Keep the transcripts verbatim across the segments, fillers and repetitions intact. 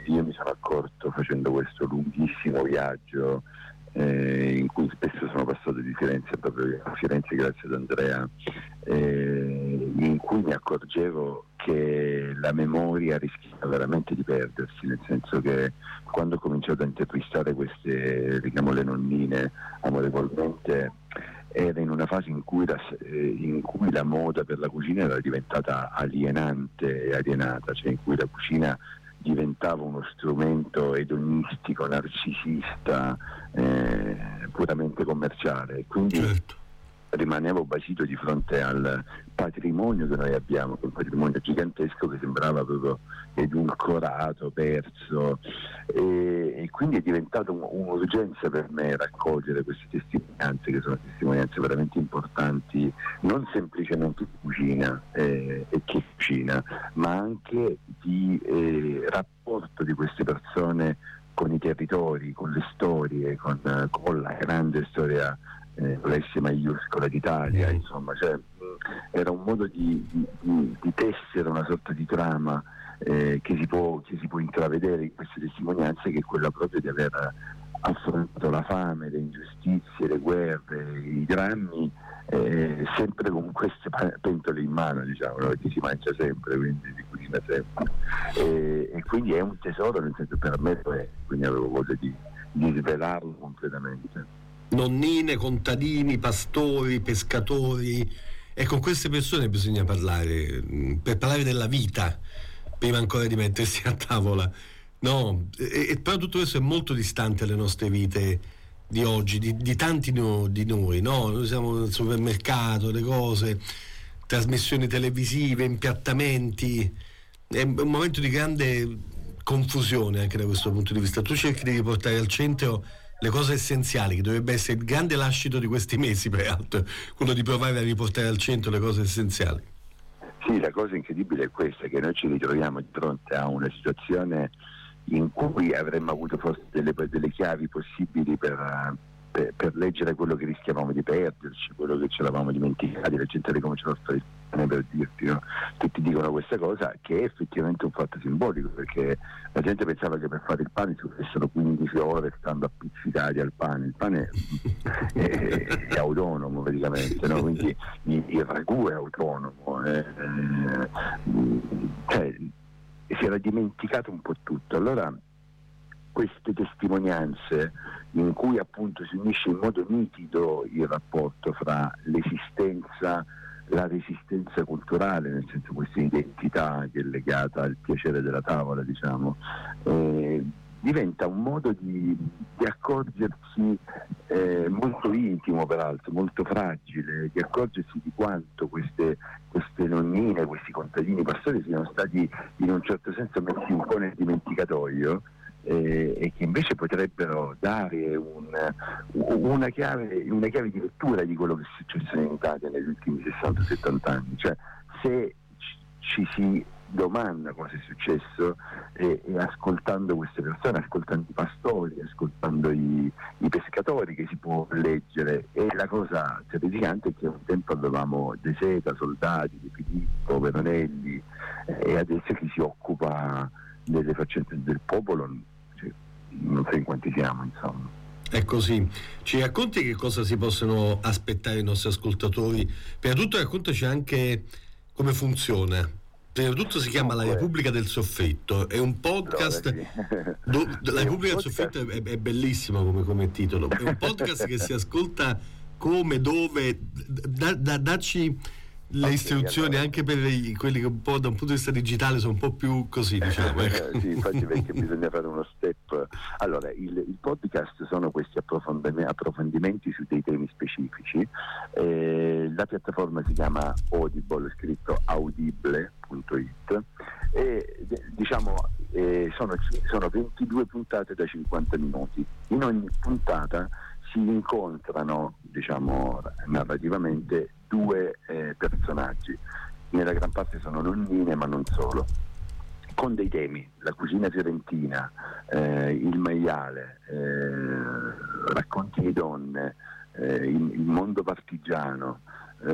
io mi sono accorto facendo questo lunghissimo viaggio eh, in cui spesso sono passato di Firenze proprio a Firenze grazie ad Andrea, eh, in cui mi accorgevo che la memoria rischia veramente di perdersi, nel senso che quando ho cominciato a intervistare queste, le chiamo le nonnine amorevolmente, era in una fase in cui, la, in cui la moda per la cucina era diventata alienante e alienata, cioè in cui la cucina diventava uno strumento edonistico, narcisista, eh, puramente commerciale. Quindi certo. Rimanevo basito di fronte al patrimonio che noi abbiamo, che è un patrimonio gigantesco che sembrava proprio edulcorato, perso, e, e quindi è diventato un, un'urgenza per me raccogliere queste testimonianze, che sono testimonianze veramente importanti, non semplicemente di cucina eh, e chi cucina, ma anche di eh, rapporto di queste persone con i territori, con le storie, con, con la grande storia Eh, con l'S maiuscola d'Italia, insomma, cioè, mh, era un modo di, di, di tessere una sorta di trama eh, che, si può, che si può intravedere in queste testimonianze, che è quella proprio di aver affrontato la fame, le ingiustizie, le guerre, i drammi, eh, sempre con queste pentole in mano, diciamo, no? Che si mangia sempre, quindi si cucina sempre, e, e quindi è un tesoro, nel senso, per me è, quindi avevo voglia di, di svelarlo completamente. Nonnine, contadini, pastori, pescatori, e con queste persone bisogna parlare, per parlare della vita prima ancora di mettersi a tavola, no? E, e però tutto questo è molto distante dalle nostre vite di oggi, di, di tanti no, di noi, no? Noi siamo nel supermercato, le cose, trasmissioni televisive, impiattamenti, è un momento di grande confusione anche da questo punto di vista. Tu cerchi di riportare al centro le cose essenziali, che dovrebbe essere il grande lascito di questi mesi, peraltro, quello di provare a riportare al centro le cose essenziali. Sì, la cosa incredibile è questa, che noi ci ritroviamo di fronte a una situazione in cui avremmo avuto forse delle, delle chiavi possibili per, per, per leggere quello che rischiavamo di perderci, quello che ce l'avamo dimenticati, la gente le comincia a fare per dirti, no? Tutti dicono questa cosa, che è effettivamente un fatto simbolico, perché la gente pensava che per fare il pane ci fossero quindici ore stando appiccicati al pane. Il pane è, è, è autonomo praticamente, no? Quindi il, il ragù è autonomo, eh, eh, cioè, si era dimenticato un po' tutto. Allora queste testimonianze in cui appunto si unisce in modo nitido il rapporto fra l'esistenza, la resistenza culturale, nel senso questa identità che è legata al piacere della tavola, diciamo, eh, diventa un modo di, di accorgersi eh, molto intimo, peraltro molto fragile, di accorgersi di quanto queste, queste nonnine, questi contadini pastori siano stati in un certo senso messi un po' nel dimenticatoio, Eh, e che invece potrebbero dare un, una, chiave, una chiave di lettura di quello che è successo in Italia negli ultimi sessanta settanta anni. Cioè, se ci, ci si domanda cosa è successo, e, e ascoltando queste persone, ascoltando i pastori, ascoltando i, i pescatori, che si può leggere. E la cosa terrificante è che un tempo avevamo De Seta, Soldati, Di Filippo, Veronelli, eh, e adesso chi si occupa delle faccende del popolo, cioè, non so in quanti siamo, insomma. È così. Ci racconti che cosa si possono aspettare i nostri ascoltatori? Prima di tutto raccontaci anche come funziona. Prima di tutto si chiama La Repubblica del Soffritto, è un podcast, Allora, sì. do, La Repubblica del Soffritto è, è bellissimo come, come titolo, è un podcast che si ascolta come, dove, da, da, dacci le okay, istruzioni allora. Anche per i, quelli che un po' da un punto di vista digitale sono un po' più così, diciamo. Ecco. Sì, infatti, perché bisogna fare uno step. Allora, il, il podcast sono questi approfondimenti, approfondimenti su dei temi specifici. Eh, la piattaforma si chiama Audible, scritto audible punto it, e diciamo eh, sono, sono ventidue puntate da cinquanta minuti. In ogni puntata si incontrano, diciamo, narrativamente due eh, personaggi, nella gran parte sono nonnine ma non solo, con dei temi: la cucina fiorentina, eh, il maiale, eh, racconti di donne, eh, il, il mondo partigiano, eh,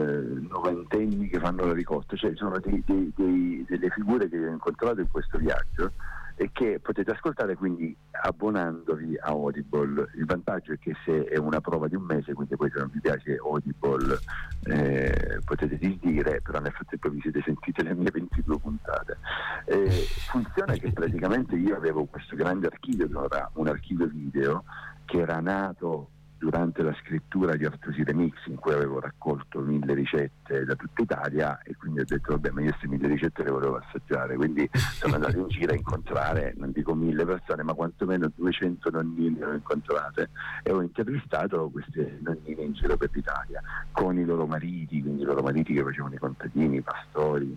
novantenni che fanno la ricotta. Cioè sono dei, dei, dei, delle figure che ho incontrato in questo viaggio, e che potete ascoltare quindi abbonandovi a Audible. Il vantaggio è che se è una prova di un mese, quindi poi se non vi piace Audible eh, potete disdire, però nel frattempo vi siete sentite le mie ventidue puntate. Eh, funziona che praticamente io avevo questo grande archivio, che era un archivio video che era nato durante la scrittura di Artosire Mix, in cui avevo raccolto mille ricette da tutta Italia, e quindi ho detto vabbè, ma io queste mille ricette le volevo assaggiare, quindi sono andato in giro a incontrare, non dico mille persone, ma quantomeno duecento nonnine le ho incontrate e ho intervistato queste nonnine in giro per l'Italia con i loro mariti, quindi i loro mariti che facevano i contadini, i pastori,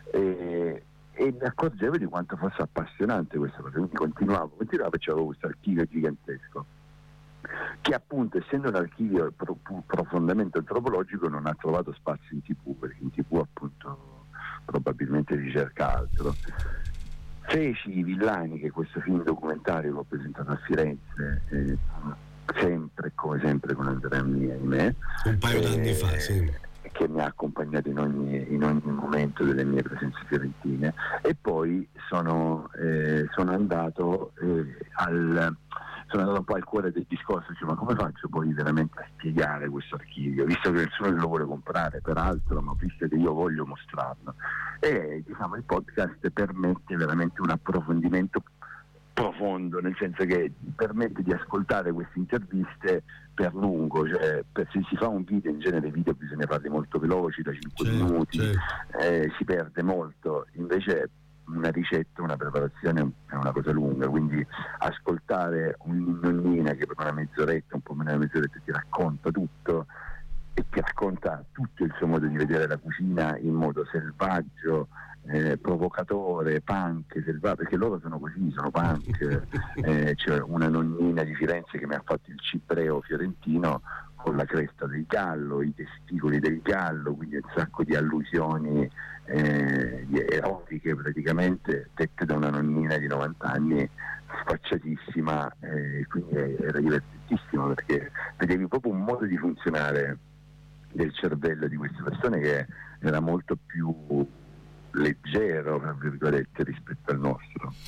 e, e mi accorgevo di quanto fosse appassionante questa cosa, quindi continuavo, continuavo e c'avevo questo archivio gigantesco che appunto, essendo un archivio pro- profondamente antropologico, non ha trovato spazio in tivù, perché in tivù appunto probabilmente ricerca altro. Feci I Villani, che è questo film documentario che ho presentato a Firenze, eh, sempre come sempre con Andrea Mia, ahimè, un paio d'anni eh, fa, sì, che mi ha accompagnato in ogni, in ogni momento delle mie presenze fiorentine, e poi sono, eh, sono andato eh, al sono andato un po' al cuore del discorso, cioè, ma come faccio poi veramente a spiegare questo archivio, visto che nessuno lo vuole comprare, peraltro, ma visto che io voglio mostrarlo. E diciamo il podcast permette veramente un approfondimento profondo, nel senso che permette di ascoltare queste interviste per lungo, cioè per, se si fa un video, in genere video bisogna farli molto veloci, da cinque certo, minuti, certo. Eh, si perde molto, invece una ricetta, una preparazione è una cosa lunga, quindi ascoltare un nonnina che per una mezz'oretta, un po' meno di una mezz'oretta ti racconta tutto, e ti racconta tutto il suo modo di vedere la cucina in modo selvaggio, eh, provocatore, punk, selvaggio, perché loro sono così, sono punk. Eh, c'è una nonnina di Firenze che mi ha fatto il cibreo fiorentino con la cresta del gallo, i testicoli del gallo, quindi un sacco di allusioni eh, erotiche praticamente, dette da una nonnina di novanta anni, sfacciatissima, eh, quindi era divertentissimo, perché vedevi proprio un modo di funzionare del cervello di queste persone che era molto più leggero, tra virgolette, rispetto al nostro.